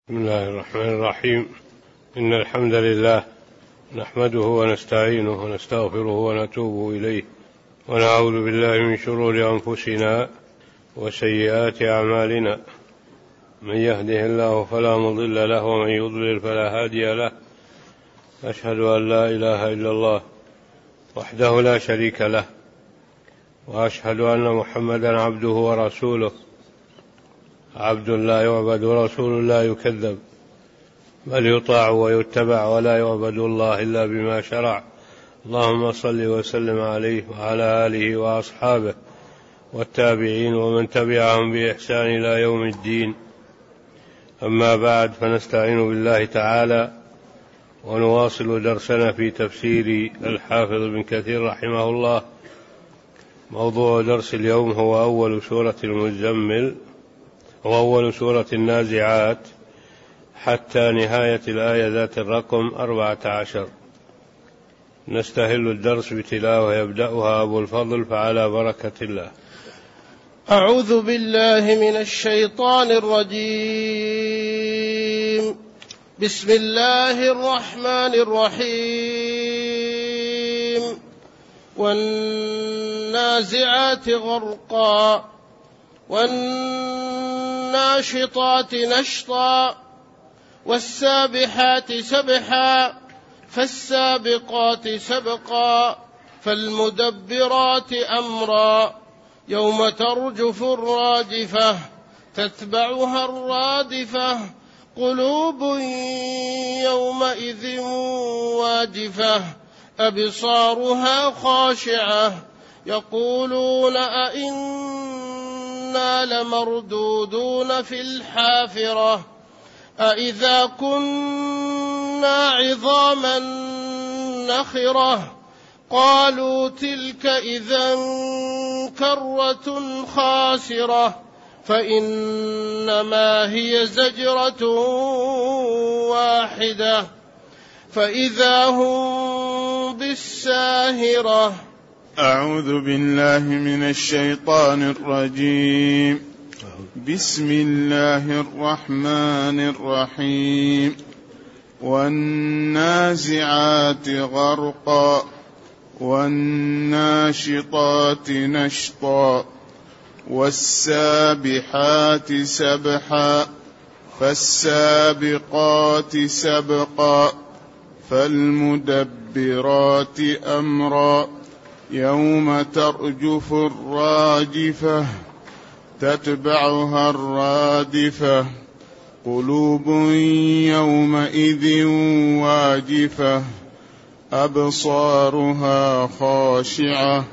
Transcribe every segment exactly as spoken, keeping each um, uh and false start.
بسم الله الرحمن الرحيم. إن الحمد لله نحمده ونستعينه ونستغفره ونتوب إليه ونعوذ بالله من شرور أنفسنا وسيئات أعمالنا، من يهده الله فلا مضل له ومن يضلل فلا هادي له. أشهد أن لا إله إلا الله وحده لا شريك له، وأشهد أن محمدا عبده ورسوله، عبد لا يعبد ورسول لا يكذب، بل يطاع ويتبع ولا يعبد الله إلا بما شرع. اللهم صل وسلم عليه وعلى آله وأصحابه والتابعين ومن تبعهم بإحسان إلى يوم الدين. أما بعد، فنستعين بالله تعالى ونواصل درسنا في تفسير الحافظ ابن كثير رحمه الله. موضوع درس اليوم هو أول سورة المزمل وأول سورة النازعات حتى نهاية الآية ذات الرقم أربعة عشر. نستهل الدرس بتلاوة يبدأها أبو الفضل، فعلى بركة الله. أعوذ بالله من الشيطان الرجيم. بسم الله الرحمن الرحيم. والنازعات غرقا والناشطات نشطا والسابحات سبحا فالسابقات سبقا فالمدبرات أمرا يوم ترجف الراجفة تتبعها الرادفة قلوب يومئذ واجفة أبصارها خاشعة يقولون أئنا لمردودون في الحافرة أئذا كنا عظاما نخرة قالوا تلك إذا كرة خاسرة فإنما هي زجرة واحدة فإذا هم بالساهرة. أعوذ بالله من الشيطان الرجيم. بسم الله الرحمن الرحيم. والنازعات غرقا والناشطات نشطا والسابحات سبحا فالسابقات سبقا فالمدبرات أمرا يوم ترجف الراجفة تتبعها الرادفة قلوب يومئذ واجفة أبصارها خاشعة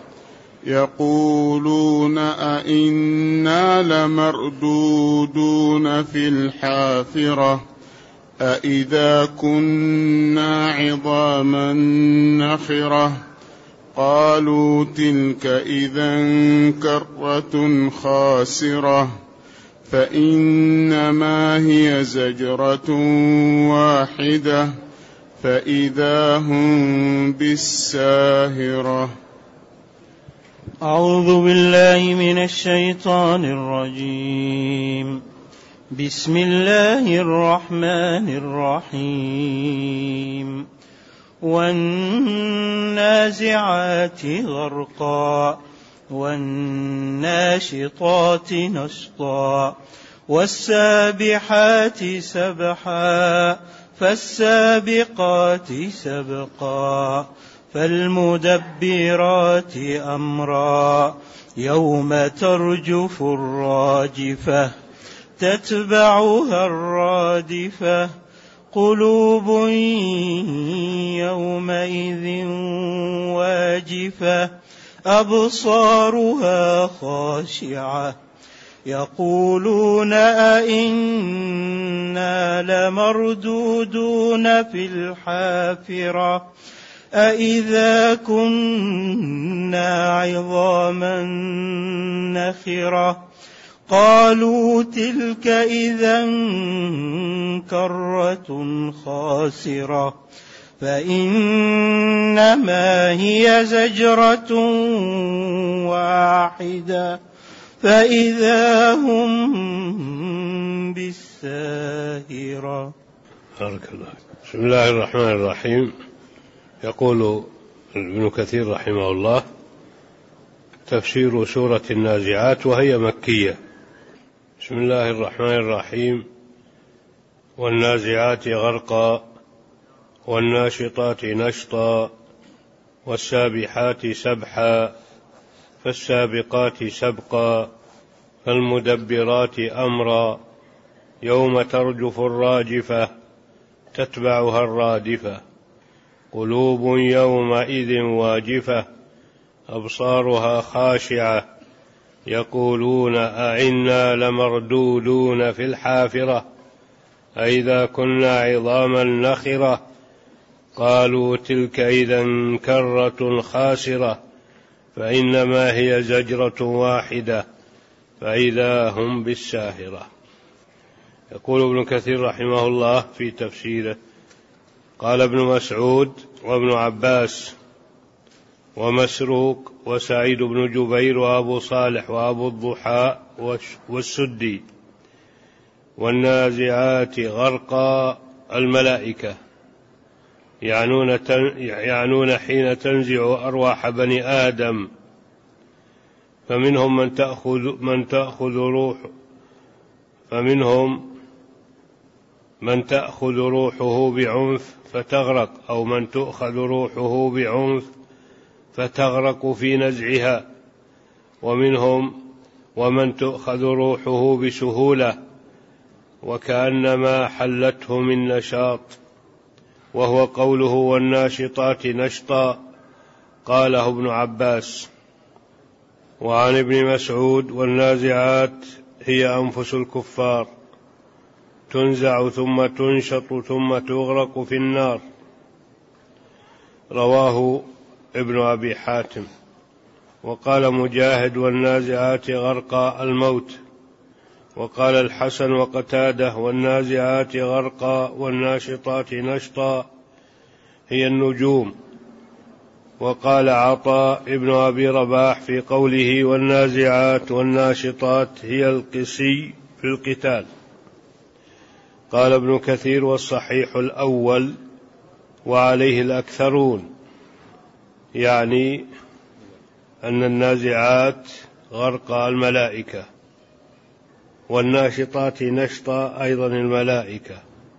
يقولون أئنا لمردودون في الحافرة أئذا كنا عظاما نخرة قالوا تلك إذا كرة خاسرة فإنما هي زجرة واحدة فإذا هم بالساهرة. أعوذ بالله من الشيطان الرجيم. بسم الله الرحمن الرحيم. والنازعات غرقا والناشطات نشطا والسابحات سبحا فالسابقات سبقا فالمدبرات أمرا يوم ترجف الراجفة تتبعها الرادفة قلوب يومئذ واجفة أبصارها خاشعة يقولون أئنا لمردودون في الحافرة أئذا كنا عظاما نخرة قالوا تلك إذا كرة خاسرة فإنما هي زجرة واحدة فإذا هم بالساهرة. الساهرة. بارك الله. بسم الله الرحمن الرحيم. يقول ابن كثير رحمه الله: تفسير سورة النازعات وهي مكية. بسم الله الرحمن الرحيم. والنازعات غرقا والناشطات نشطا والسابحات سبحا فالسابقات سبقا فالمدبرات أمرا يوم ترجف الراجفة تتبعها الرادفة قلوب يومئذ واجفة أبصارها خاشعة يقولون أئنا لمردودون في الحافرة أئذا كنا عظاما نخرة قالوا تلك إذا كرة خاسرة فإنما هي زجرة واحدة فإذا هم بالساهرة. يقول ابن كثير رحمه الله في تفسيره: قال ابن مسعود وابن عباس ومسروق وسعيد بن جبير وأبو صالح وأبو الضحى والسدي: والنازعات غرقا الملائكة، يعنون, يعنون حين تنزع أرواح بني آدم، فمنهم من تأخذ, من تأخذ روح فمنهم من تأخذ روحه بعنف فتغرق، أو من تؤخذ روحه بعنف فتغرق في نزعها، ومنهم ومن تؤخذ روحه بسهولة وكأنما حلته من نشاط، وهو قوله والناشطات نشطا قاله ابن عباس. وعن ابن مسعود: والنازعات هي أنفس الكفار تنزع ثم تنشط ثم تغرق في النار. رواه ابن أبي حاتم. وقال مجاهد: والنازعات غرقا الموت. وقال الحسن وقتاده: والنازعات غرقا والناشطات نشطا هي النجوم. وقال عطاء ابن أبي رباح في قوله والنازعات والناشطات هي القسي في القتال. قال ابن كثير: والصحيح الأول وعليه الأكثرون، يعني أن النازعات غرق الملائكة، والناشطات نشطا أيضا الملائكة.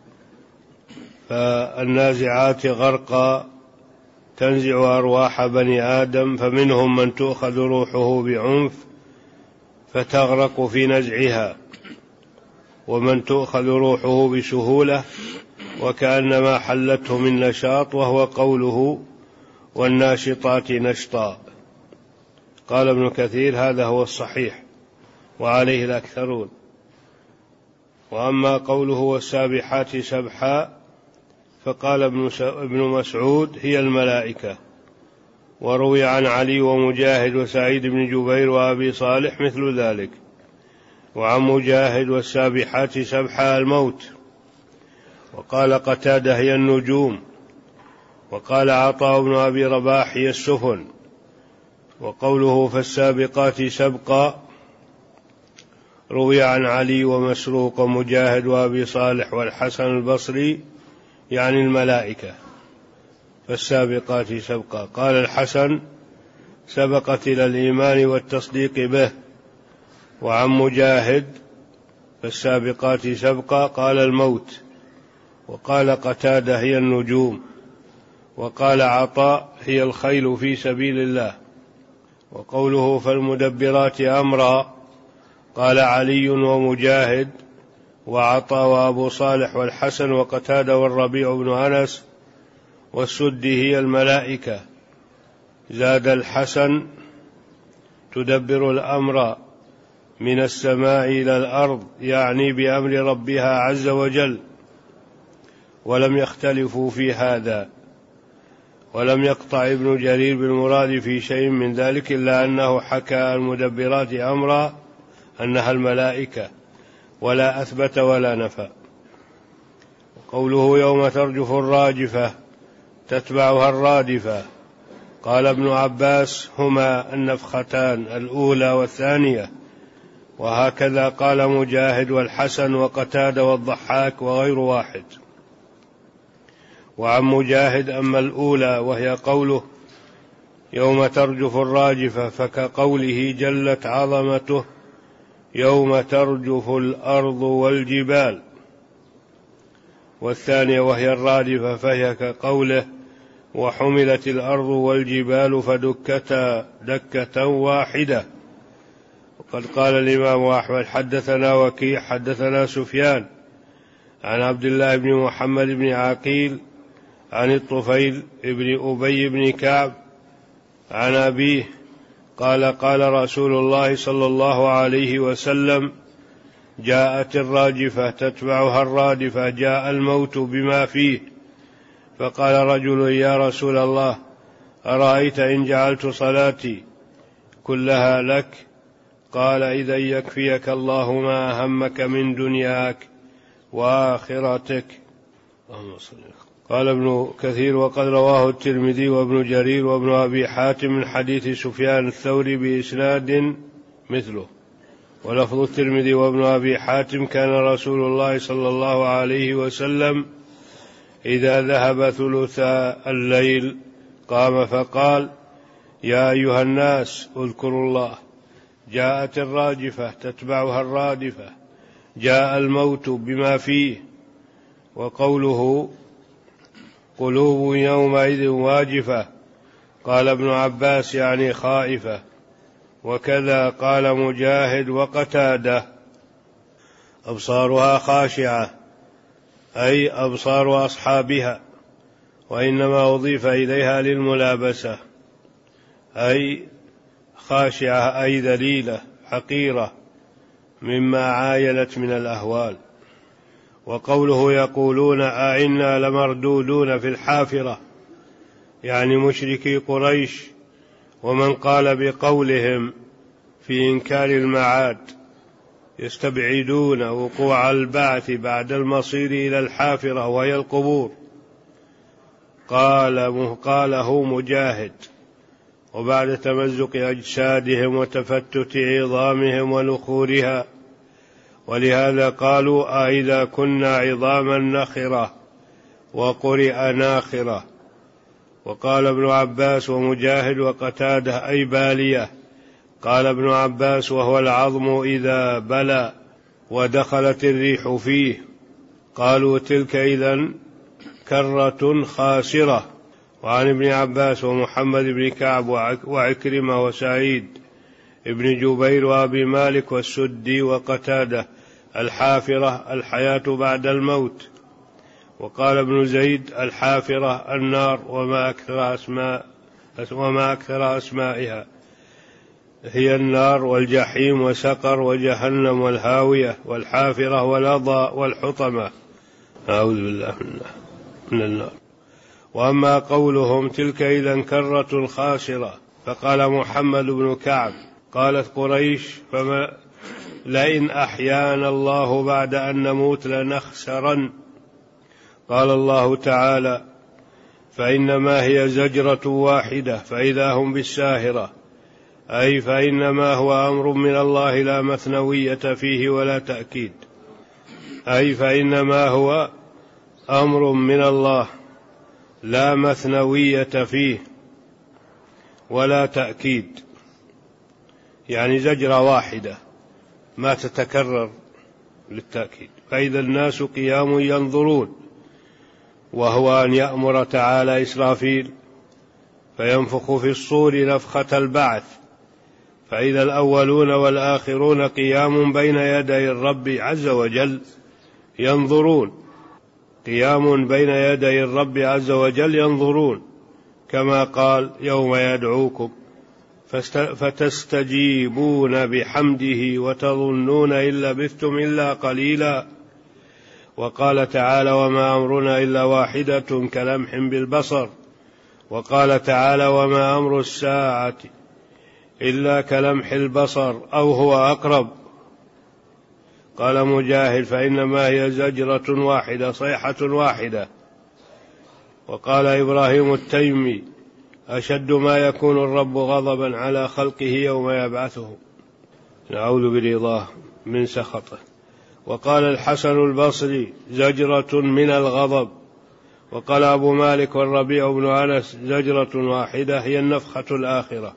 فالنازعات غرقا تنزع أرواح بني آدم، فمنهم من تؤخذ روحه بعنف فتغرق في نزعها، ومن تؤخذ روحه بسهولة وكأنما حلته من نشاط، وهو قوله والناشطات نشطا. قال ابن كثير: هذا هو الصحيح وعليه الأكثرون. وأما قوله والسابحات سبحا فقال ابن مسعود: هي الملائكة. وروي عن علي ومجاهد وسعيد بن جبير وأبي صالح مثل ذلك. وعن مجاهد: والسابحات سبحا الموت. وقال قتادة: هي النجوم. وقال عطاء بن أبي رباح: هي السفن. وقوله فالسابقات سبقا روي عن علي ومسروق ومجاهد وأبي صالح والحسن البصري، يعني الملائكة. فالسابقات سبقا. قال الحسن: سبقت إلى الإيمان والتصديق به. وعن مجاهد: فالسابقات سبقا قال الموت. وقال قتادة: هي النجوم. وقال عطاء: هي الخيل في سبيل الله. وقوله فالمدبرات أمرا قال علي ومجاهد وعطاء وأبو صالح والحسن وقتادة والربيع بن أنس والسدي: هي الملائكة. زاد الحسن: تدبر الأمر من السماء إلى الأرض، يعني بأمر ربها عز وجل. ولم يختلفوا في هذا. ولم يقطع ابن جرير بالمراد في شيء من ذلك، إلا أنه حكى المدبرات أمرا أنها الملائكة، ولا أثبت ولا نفى. قوله يوم ترجف الراجفة تتبعها الرادفة، قال ابن عباس: هما النفختان الأولى والثانية، وهكذا قال مجاهد والحسن وقتادة والضحاك وغير واحد. وعن مجاهد أما الأولى وهي قوله يوم ترجف الراجفة فكقوله جلت عظمته يوم ترجف الأرض والجبال، والثانية وهي الرادفة فهي كقوله وحملت الأرض والجبال فدكتا دكة واحدة. وقد قال الإمام أحمد حدثنا وكيع حدثنا سفيان عن عبد الله بن محمد بن عقيل عن الطفيل بن أبي بن كعب عن أبيه قال قال رسول الله صلى الله عليه وسلم جاءت الراجفة تتبعها الرادفة جاء الموت بما فيه. فقال رجل يا رسول الله أرأيت إن جعلت صلاتي كلها لك؟ قال إذا يكفيك الله ما أهمك من دنياك وآخرتك. قال ابن كثير وقد رواه الترمذي وابن جرير وابن أبي حاتم من حديث سفيان الثوري بإسناد مثله. ولفظ الترمذي وابن أبي حاتم كان رسول الله صلى الله عليه وسلم إذا ذهب ثلثا الليل قام فقال يا أيها الناس اذكروا الله جاءت الراجفة تتبعها الرادفة جاء الموت بما فيه. وقوله قلوب يومئذ واجفة قال ابن عباس يعني خائفة، وكذا قال مجاهد وقتادة أبصارها خاشعة أي أبصار أصحابها، وإنما أضيف إليها للملابسة أي خاشعة أي ذليلة حقيرة مما عاينت من الأهوال. وقوله يقولون أئنا لمردودون في الحافرة يعني مشركي قريش ومن قال بقولهم في إنكار المعاد يستبعدون وقوع البعث بعد المصير إلى الحافرة وهي القبور. قال قاله مجاهد وبعد تمزق أجسادهم وتفتت عظامهم ونخورها، ولهذا قالوا أئذا كنا عظاما نخرة وقرئ ناخرة. وقال ابن عباس ومجاهد وقتاده أي بالية. قال ابن عباس وهو العظم إذا بلى ودخلت الريح فيه. قالوا تلك إذن كرة خاسرة. وعن ابن عباس ومحمد بن كعب وعكرمة وسعيد ابن جبير وأبي مالك والسدي وقتادة الحافرة الحياة بعد الموت. وقال ابن زيد الحافرة النار وما أكثر أسماء وما أكثر أسمائها هي النار والجحيم وسقر وجهنم والهاوية والحافرة والأضاء والحطمة أعوذ بالله من النار. وأما قولهم تلك إذن كرة خاسرة فقال محمد بن كعب قالت قريش فما لئن أحيانا الله بعد أن نموت لنخسرن. قال الله تعالى فإنما هي زجرة واحدة فإذا هم بالساهرة أي فإنما هو أمر من الله لا مثنوية فيه ولا تأكيد، أي فإنما هو أمر من الله لا مثنوية فيه ولا تأكيد، يعني زجرة واحدة ما تتكرر للتأكيد. فإذا الناس قيام ينظرون، وهو أن يأمر تعالى إسرافيل فينفخ في الصور نفخة البعث، فإذا الأولون والآخرون قيام بين يدي الرب عز وجل ينظرون، قيام بين يدي الرب عز وجل ينظرون، كما قال يوم يدعوكم فتستجيبون بحمده وتظنون إن لبثتم إلا قليلا. وقال تعالى وما أمرنا إلا واحدة كلمح بالبصر. وقال تعالى وما أمر الساعة إلا كلمح البصر أو هو أقرب. قال مجاهد فإنما هي زجرة واحدة صيحة واحدة. وقال إبراهيم التيمي أشد ما يكون الرب غضبا على خلقه يوم يبعثه، نعوذ برضاه من سخطه. وقال الحسن البصري زجرة من الغضب. وقال أبو مالك والربيع بن أنس زجرة واحدة هي النفخة الآخرة.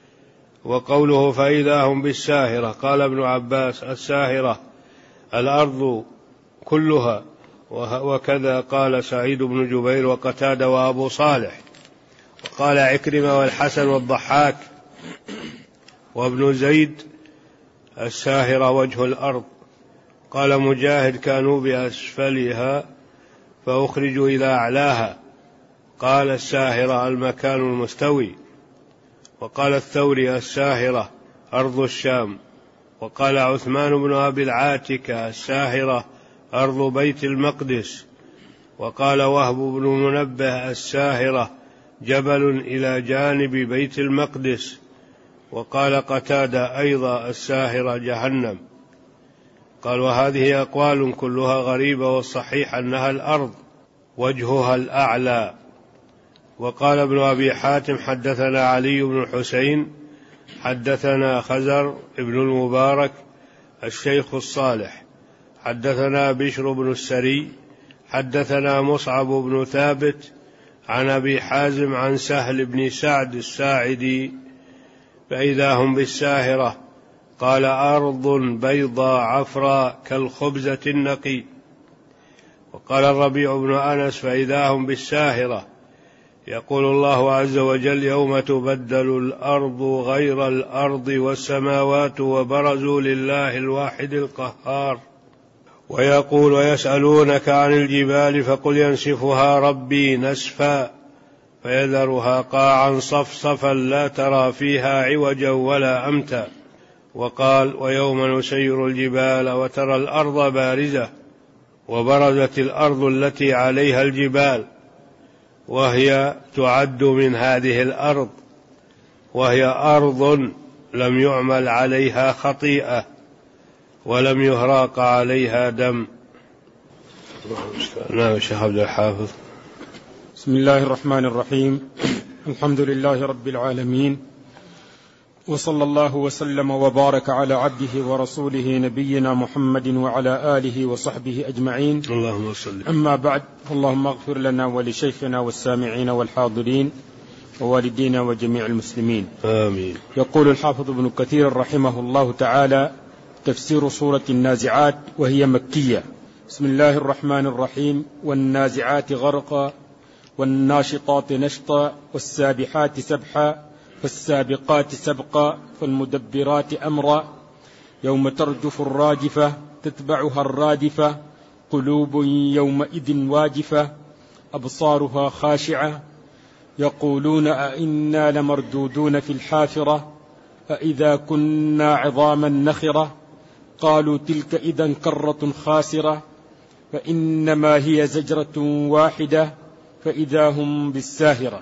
وقوله فإذا هم بالساهرة قال ابن عباس الساهرة الأرض كلها، وكذا قال سعيد بن جبير وقتادة وأبو صالح. وقال عكرمة والحسن والضحاك وابن زيد الساهرة وجه الأرض. قال مجاهد كانوا بأسفلها فأخرجوا إلى أعلاها. قال الساهرة المكان المستوي. وقال الثوري الساهرة أرض الشام. وقال عثمان بن أبي العاتكة الساهرة أرض بيت المقدس. وقال وهب بن منبه الساهرة جبل إلى جانب بيت المقدس. وقال قتادة أيضا الساهرة جهنم. قال وهذه أقوال كلها غريبة، والصحيح أنها الأرض وجهها الأعلى. وقال ابن أبي حاتم حدثنا علي بن الحسين حدثنا خزر ابن المبارك الشيخ الصالح حدثنا بشر بن السري حدثنا مصعب بن ثابت عن أبي حازم عن سهل بن سعد الساعدي فإذا هم بالساهرة قال أرض بيضاء عفراء كالخبزة النقي. وقال الربيع بن أنس فإذا هم بالساهرة يقول الله عز وجل يوم تبدل الأرض غير الأرض والسماوات وبرزوا لله الواحد القهار. ويقول ويسألونك عن الجبال فقل ينسفها ربي نسفا فيذرها قاعا صفصفا لا ترى فيها عوجا ولا أمتا. وقال ويوم نسير الجبال وترى الأرض بارزة وبرزت الأرض التي عليها الجبال وهي تعد من هذه الأرض، وهي أرض لم يعمل عليها خطيئة ولم يهراق عليها دم. نعم الشيخ عبد الحافظ. بسم الله الرحمن الرحيم. الحمد لله رب العالمين، وصلى الله وسلم وبارك على عبده ورسوله نبينا محمد وعلى آله وصحبه أجمعين. اللهم صل. أما بعد، اللهم اغفر لنا ولشيخنا والسامعين والحاضرين ووالدينا وجميع المسلمين آمين. يقول الحافظ ابن كثير رحمه الله تعالى تفسير سورة النازعات وهي مكية. بسم الله الرحمن الرحيم. والنازعات غرقا والناشطات نشطا والسابحات سبحا فالسابقات سبقا فالمدبرات أمرا يوم ترجف الراجفة تتبعها الرادفة قلوب يومئذ واجفة أبصارها خاشعة يقولون أئنا لمردودون في الحافرة أئذا كنا عظاما نخرة قالوا تلك إذا كرة خاسرة فإنما هي زجرة واحدة فإذا هم بالساهرة.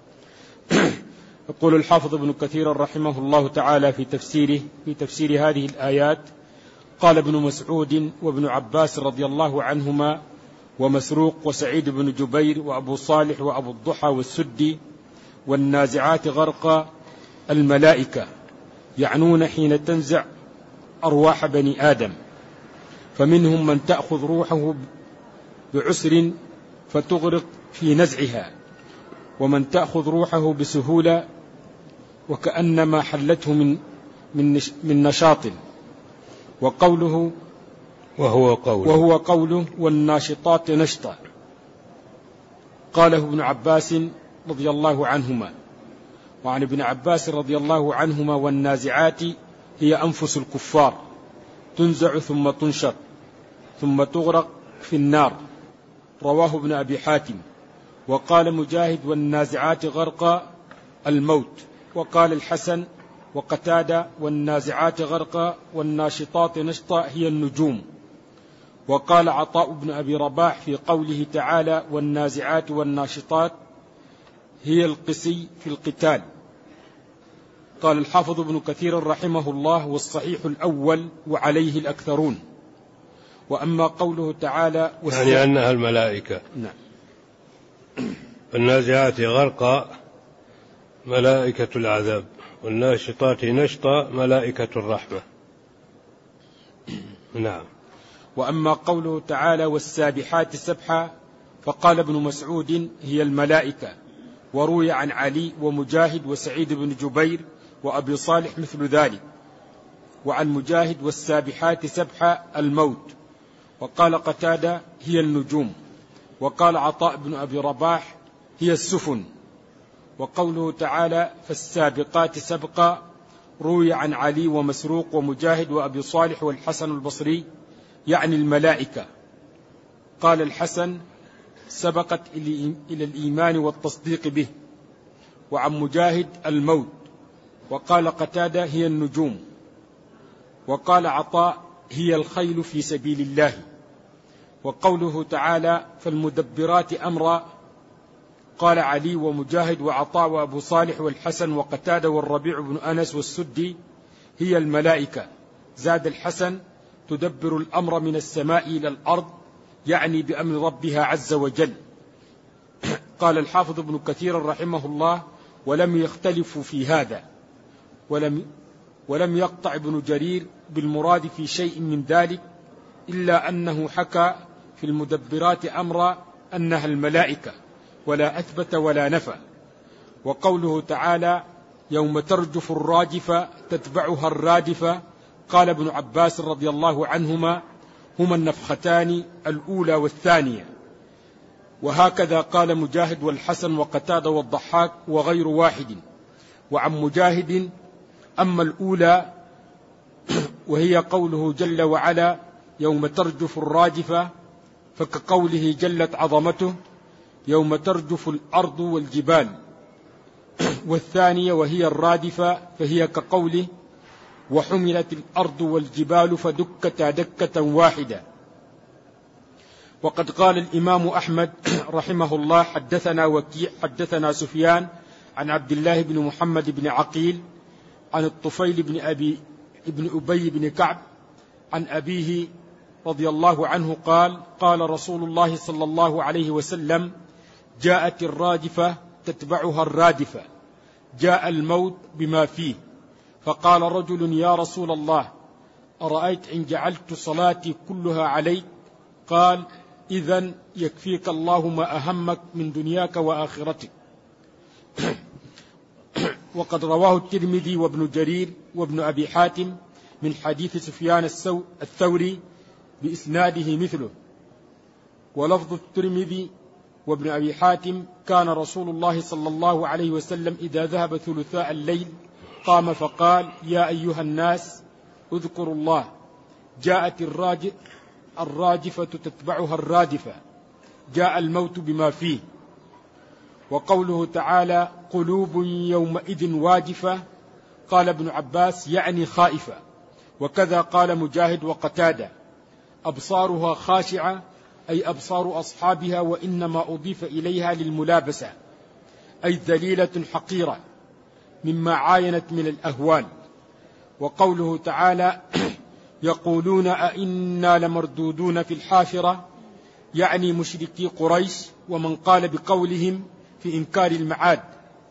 يقول الحافظ ابن كثير رحمه الله تعالى في تفسيره في تفسير هذه الآيات قال ابن مسعود وابن عباس رضي الله عنهما ومسروق وسعيد بن جبير وأبو صالح وأبو الضحى والسدي والنازعات غرقا الملائكة، يعنون حين تنزع أرواح بني آدم، فمنهم من تأخذ روحه بعسر فتغرق في نزعها، ومن تأخذ روحه بسهولة وكأنما حلته من من من نشاط. وقوله وهو قوله وهو قوله والناشطات نشطا قاله ابن عباس رضي الله عنهما. وعن ابن عباس رضي الله عنهما والنازعات هي أنفس الكفار تنزع ثم تنشط ثم تغرق في النار، رواه ابن أبي حاتم. وقال مجاهد والنازعات غرقا الموت. وقال الحسن وقتادة والنازعات غرقا والناشطات نشطا هي النجوم. وقال عطاء بن أبي رباح في قوله تعالى والنازعات والناشطات هي القسي في القتال. قال الحافظ ابن كثير رحمه الله والصحيح الأول وعليه الأكثرون. وأما قوله تعالى يعني أنها الملائكة. نعم. النازعات غرقا ملائكة العذاب والناشطات نشطا ملائكة الرحمة. نعم. وأما قوله تعالى والسابحات سبحا فقال ابن مسعود هي الملائكة، وروي عن علي ومجاهد وسعيد بن جبير وأبي صالح مثل ذلك، وعن مجاهد والسابحات سبحا الموت، وقال قتادة هي النجوم، وقال عطاء بن أبي رباح هي السفن. وقوله تعالى فالسابقات سبقا روي عن علي ومسروق ومجاهد وأبي صالح والحسن البصري يعني الملائكة. قال الحسن سبقت إلى الإيمان والتصديق به. وعن مجاهد الموت، وقال قتادة هي النجوم، وقال عطاء هي الخيل في سبيل الله. وقوله تعالى فالمدبرات أمرا قال علي ومجاهد وعطاء وأبو صالح والحسن وقتادة والربيع بن أنس والسدي هي الملائكة. زاد الحسن تدبر الأمر من السماء إلى الأرض، يعني بأمر ربها عز وجل. قال الحافظ ابن كثير رحمه الله ولم يختلفوا في هذا، ولم, ولم يقطع ابن جرير بالمراد في شيء من ذلك، إلا أنه حكى في المدبرات أمرا أنها الملائكة، ولا أثبت ولا نفى. وقوله تعالى يوم ترجف الراجفة تتبعها الرادفة، قال ابن عباس رضي الله عنهما هما النفختان الأولى والثانية. وهكذا قال مجاهد والحسن وقتادة والضحاك وغير واحد. وعن مجاهد أما الأولى وهي قوله جل وعلا يوم ترجف الراجفة، فكقوله جلت عظمته يوم ترجف الأرض والجبال. والثانية وهي الرادفة فهي كقوله وحملت الأرض والجبال فدكتا دكة واحدة. وقد قال الإمام أحمد رحمه الله حدثنا وكيع حدثنا سفيان عن عبد الله بن محمد بن عقيل عن الطفيل بن أبي ابن أبي بن كعب عن أبيه رضي الله عنه قال قال رسول الله صلى الله عليه وسلم جاءت الراجفة تتبعها الرادفة، جاء الموت بما فيه. فقال رجل يا رسول الله أرأيت إن جعلت صلاتي كلها عليك؟ قال إذن يكفيك الله ما أهمك من دنياك وآخرتك. وقد رواه الترمذي وابن جرير وابن أبي حاتم من حديث سفيان الثوري بإسناده مثله. ولفظ الترمذي وابن أبي حاتم كان رسول الله صلى الله عليه وسلم إذا ذهب ثلثاء الليل قام فقال يا أيها الناس اذكروا الله، جاءت الراجفة تتبعها الرادفة، جاء الموت بما فيه. وقوله تعالى قلوب يومئذ واجفة، قال ابن عباس يعني خائفة. وكذا قال مجاهد وقتادة أبصارها خاشعة أي أبصار أصحابها، وإنما أضيف إليها للملابسة أي ذليلة حقيرة مما عاينت من الأهوال. وقوله تعالى يقولون أئنا لمردودون في الحافرة، يعني مشركي قريش ومن قال بقولهم في إنكار المعاد،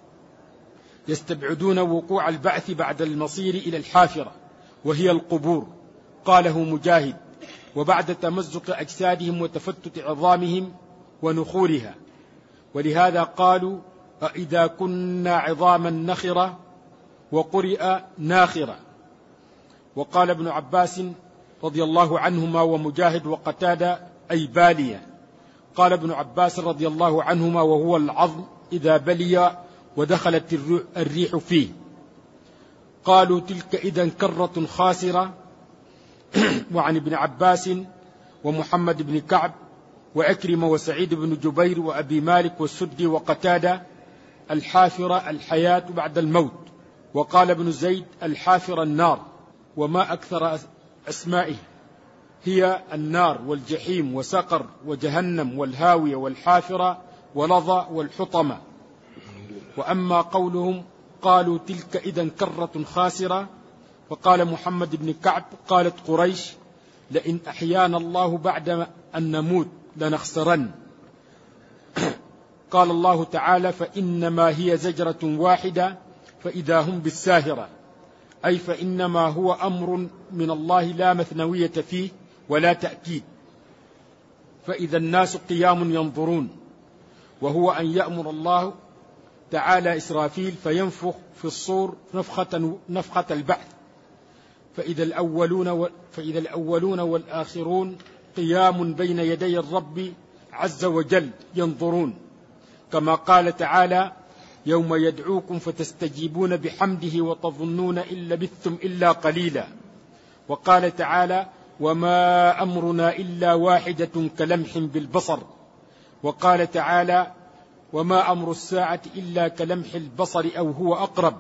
يستبعدون وقوع البعث بعد المصير إلى الحافرة وهي القبور. قاله مجاهد وبعد تمزق أجسادهم وتفتت عظامهم ونخورها، ولهذا قالوا أإذا كنا عظاما نخرة، وقرئ ناخرة. وقال ابن عباس رضي الله عنهما ومجاهد وقتادة أي بالية. قال ابن عباس رضي الله عنهما وهو العظم إذا بلي ودخلت الريح فيه. قالوا تلك إذن كرة خاسرة. وعن ابن عباس ومحمد بن كعب وعكرمة وسعيد بن جبير وأبي مالك والسدي وقتادة الحافرة الحياة بعد الموت. وقال ابن زيد الحافرة النار، وما أكثر أسمائه، هي النار والجحيم وسقر وجهنم والهاوية والحافرة ولظى والحطمة. وأما قولهم قالوا تلك إذن كرة خاسرة، فقال محمد بن كعب قالت قريش لئن أحيانا الله بعد أن نموت لنخسرن. قال الله تعالى فإنما هي زجرة واحدة فإذا هم بالساهرة، أي فإنما هو أمر من الله لا مثنوية فيه ولا تأكيد. فإذا الناس قيام ينظرون، وهو أن يأمر الله تعالى إسرافيل فينفخ في الصور نفخة, نفخة البعث، فإذا الأولون, فإذا الأولون والآخرون قيام بين يدي الرب عز وجل ينظرون، كما قال تعالى: يوم يدعوكم فتستجيبون بحمده وتظنون إن لبثتم إلا قليلا. وقال تعالى: وما أمرنا إلا واحدة كلمح بالبصر. وقال تعالى: وما أمر الساعة إلا كلمح البصر أو هو أقرب.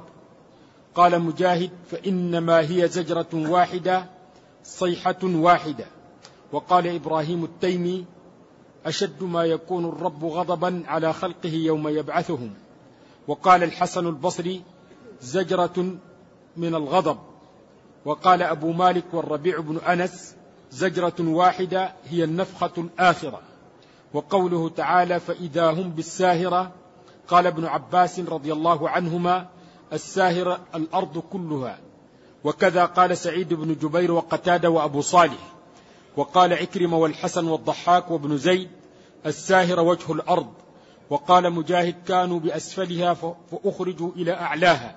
قال مجاهد: فإنما هي زجرة واحدة صيحة واحدة. وقال إبراهيم التيمي: أشد ما يكون الرب غضبا على خلقه يوم يبعثهم. وقال الحسن البصري: زجرة من الغضب. وقال أبو مالك والربيع بن أنس: زجرة واحدة هي النفخة الآخرة. وقوله تعالى: فإذا هم بالساهرة، قال ابن عباس رضي الله عنهما: الساهرة الأرض كلها. وكذا قال سعيد بن جبير وقتادة وأبو صالح. وقال عكرمة والحسن والضحاك وابن زيد: الساهرة وجه الأرض. وقال مجاهد: كانوا بأسفلها فأخرجوا إلى أعلاها.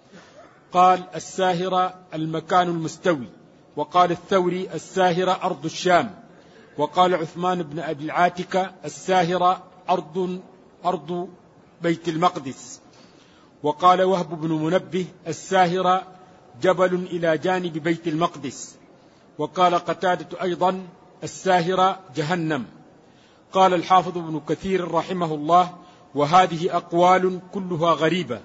قال: الساهرة المكان المستوي. وقال الثوري: الساهرة أرض الشام. وقال عثمان بن أبي العاتكة: الساهرة أرض, أرض بيت المقدس. وقال وهب بن منبه: الساهرة جبل إلى جانب بيت المقدس. وقال قتادة أيضا: الساهرة جهنم. قال الحافظ ابن كثير رحمه الله: وهذه أقوال كلها غريبة،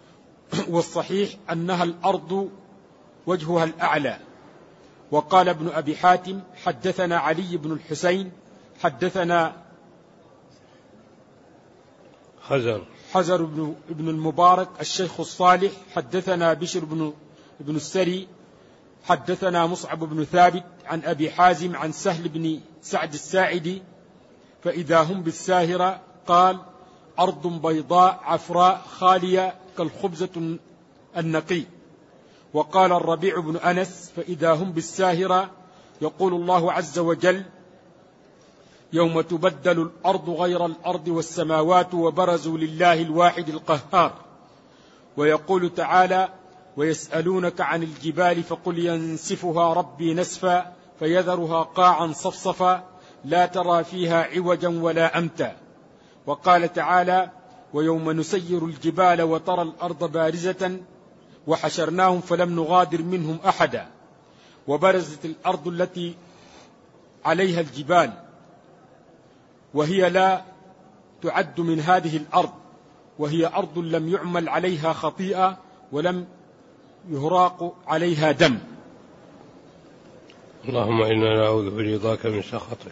والصحيح أنها الأرض وجهها الأعلى. وقال ابن أبي حاتم: حدثنا علي بن الحسين حدثنا حزر حزر بن, بن المبارك الشيخ الصالح حدثنا بشر بن, بن السري حدثنا مصعب بن ثابت عن أبي حازم عن سهل بن سعد الساعدي: فإذا هم بالساهرة، قال: أرض بيضاء عفراء خالية كالخبزة النقي. وقال الربيع بن أنس: فإذا هم بالساهرة، يقول الله عز وجل: يوم تبدل الأرض غير الأرض والسماوات وبرزوا لله الواحد القهار. ويقول تعالى: ويسألونك عن الجبال فقل ينسفها ربي نسفا فيذرها قاعا صفصفا لا ترى فيها عوجا ولا أمتا. وقال تعالى: ويوم نسير الجبال وترى الأرض بارزة وحشرناهم فلم نغادر منهم أحدا. وبرزت الأرض التي عليها الجبال، وهي لا تعد من هذه الأرض، وهي أرض لم يعمل عليها خطيئة ولم يهراق عليها دم. اللهم إنا نعوذ برضاك من سخطك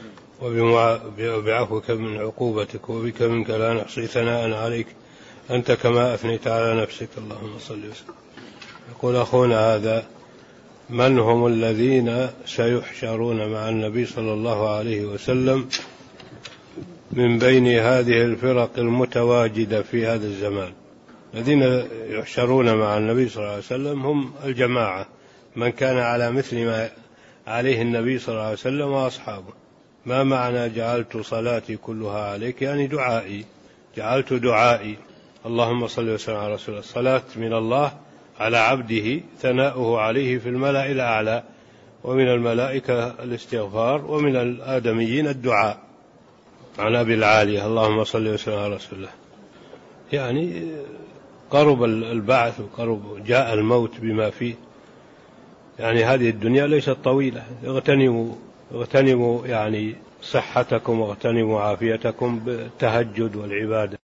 وبعفوك من عقوبتك، وبك منك لا نحصي ثناء عليك أنت كما أثنيت على نفسك. اللهم صل وسلم. يقول أخونا هذا: من هم الذين سيحشرون مع النبي صلى الله عليه وسلم من بين هذه الفرق المتواجدة في هذا الزمان؟ الذين يحشرون مع النبي صلى الله عليه وسلم هم الجماعة، من كان على مثل ما عليه النبي صلى الله عليه وسلم وأصحابه. ما معنى جعلت صلاتي كلها عليك؟ يعني دعائي، جعلت دعائي. اللهم صل وسلم على رسول الله. الصلاة من الله على عبده ثناؤه عليه في الملأ الأعلى، ومن الملائكة الاستغفار، ومن الآدميين الدعاء. عن أبي العالية: اللهم صل وسلم على رسول الله. يعني قرب البعث وقرب جاء الموت بما فيه، يعني هذه الدنيا ليست طويلة. اغتنموا اغتنموا يعني صحتكم واغتنموا عافيتكم بالتهجد والعبادة.